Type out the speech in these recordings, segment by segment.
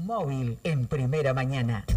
Móvil en Primera Mañana.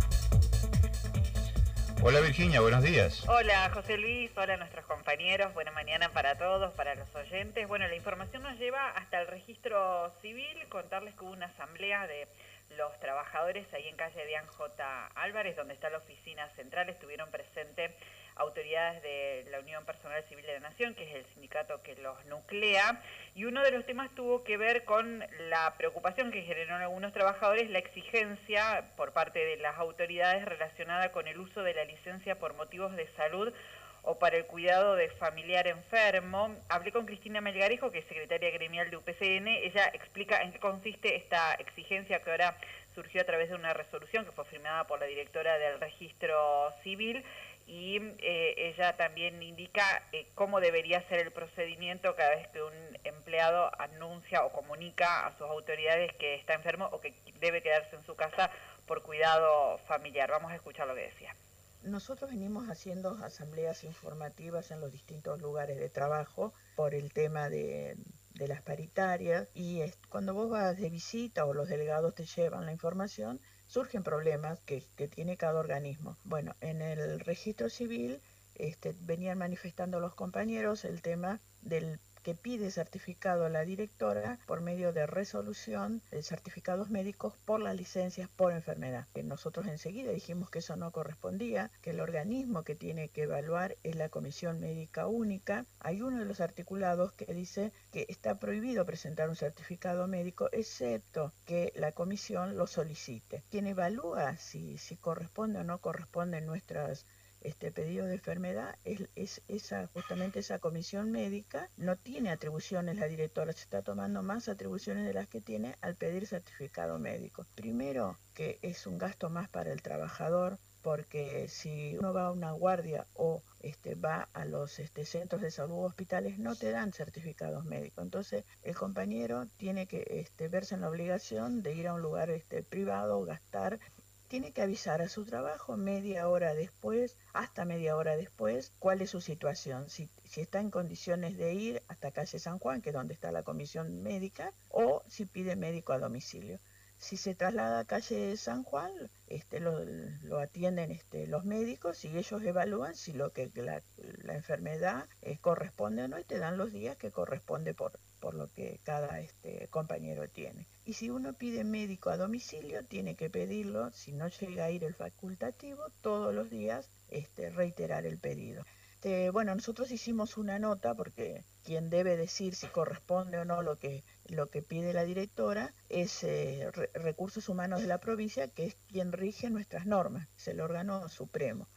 Hola Virginia, buenos días. Hola José Luis, hola a nuestros compañeros, buena mañana para todos, para los oyentes. Bueno, la información nos lleva hasta el registro civil, contarles que hubo una asamblea de los trabajadores ahí en calle Dian J. Álvarez, donde está la oficina central. Estuvieron presentes autoridades de la Unión Personal Civil de la Nación, que es el sindicato que los nuclea, y uno de los temas tuvo que ver con la preocupación que generó en algunos trabajadores, la exigencia por parte de las autoridades relacionada con el uso de la licencia por motivos de salud o para el cuidado de familiar enfermo. Hablé con Cristina Melgarejo, que es secretaria gremial de UPCN. Ella explica en qué consiste esta exigencia que ahora surgió a través de una resolución que fue firmada por la directora del registro civil, y ella también indica cómo debería ser el procedimiento cada vez que un empleado anuncia o comunica a sus autoridades que está enfermo o que debe quedarse en su casa por cuidado familiar. Vamos a escuchar lo que decía. Nosotros venimos haciendo asambleas informativas en los distintos lugares de trabajo por el tema de las paritarias, y cuando vos vas de visita o los delegados te llevan la información, surgen problemas que tiene cada organismo. Bueno, en el registro civil venían manifestando los compañeros el tema del que pide certificado a la directora por medio de resolución de certificados médicos por las licencias por enfermedad. Nosotros enseguida dijimos que eso no correspondía, que el organismo que tiene que evaluar es la Comisión Médica Única. Hay uno de los articulados que dice que está prohibido presentar un certificado médico excepto que la comisión lo solicite. Quien evalúa si corresponde o no corresponde nuestras pedido de enfermedad es justamente esa comisión médica. No tiene atribuciones la directora, se está tomando más atribuciones de las que tiene al pedir certificado médico. Primero, que es un gasto más para el trabajador, porque si uno va a una guardia o va a los centros de salud o hospitales, no te dan certificados médicos. Entonces el compañero tiene que verse en la obligación de ir a un lugar privado, gastar. Tiene que avisar a su trabajo media hora después, hasta media hora después, cuál es su situación, si está en condiciones de ir hasta calle San Juan, que es donde está la comisión médica, o si pide médico a domicilio. Si se traslada a calle San Juan, lo atienden los médicos y ellos evalúan si la enfermedad corresponde o no, y te dan los días que corresponde por lo que cada compañero tiene. Y si uno pide médico a domicilio, tiene que pedirlo, si no llega a ir el facultativo, todos los días reiterar el pedido. Bueno, nosotros hicimos una nota porque quien debe decir si corresponde o no lo que pide la directora es Recursos Humanos de la provincia, que es quien rige nuestras normas, es el órgano supremo.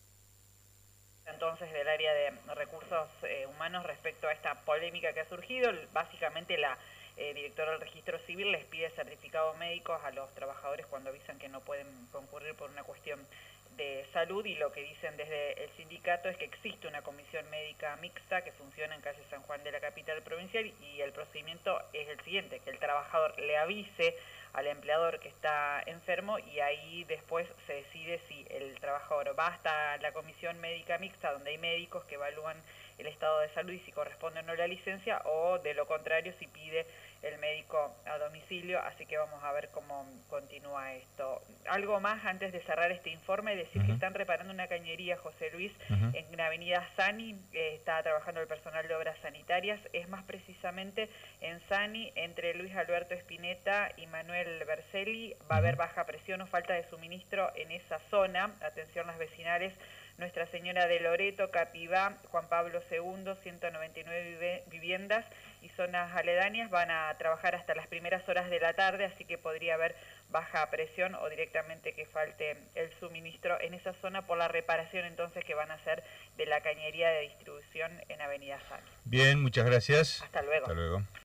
Entonces, del área de recursos humanos, respecto a esta polémica que ha surgido, básicamente la directora del registro civil les pide certificados médicos a los trabajadores cuando avisan que no pueden concurrir por una cuestión de salud, y lo que dicen desde el sindicato es que existe una comisión médica mixta que funciona en calle San Juan de la capital provincial, y el procedimiento es el siguiente: que el trabajador le avise al empleador que está enfermo, y ahí después se decide si el trabajador va hasta la comisión médica mixta, donde hay médicos que evalúan el estado de salud y si corresponde o no la licencia, o de lo contrario si pide el médico a domicilio. Así que vamos a ver cómo continúa esto. Algo más antes de cerrar este informe, decir que están reparando una cañería, José Luis, en la avenida Sani. Está trabajando el personal de obras sanitarias, es más precisamente en Sani, entre Luis Alberto Espineta y Manuel Berselli. Va a haber baja presión o falta de suministro en esa zona. Atención las vecinales: Nuestra Señora de Loreto, Capibá, Juan Pablo II, 199 viviendas y zonas aledañas van a trabajar hasta las primeras horas de la tarde, así que podría haber baja presión o directamente que falte el suministro en esa zona por la reparación entonces que van a hacer de la cañería de distribución en Avenida Sani. Bien, muchas gracias. Hasta luego. Hasta luego.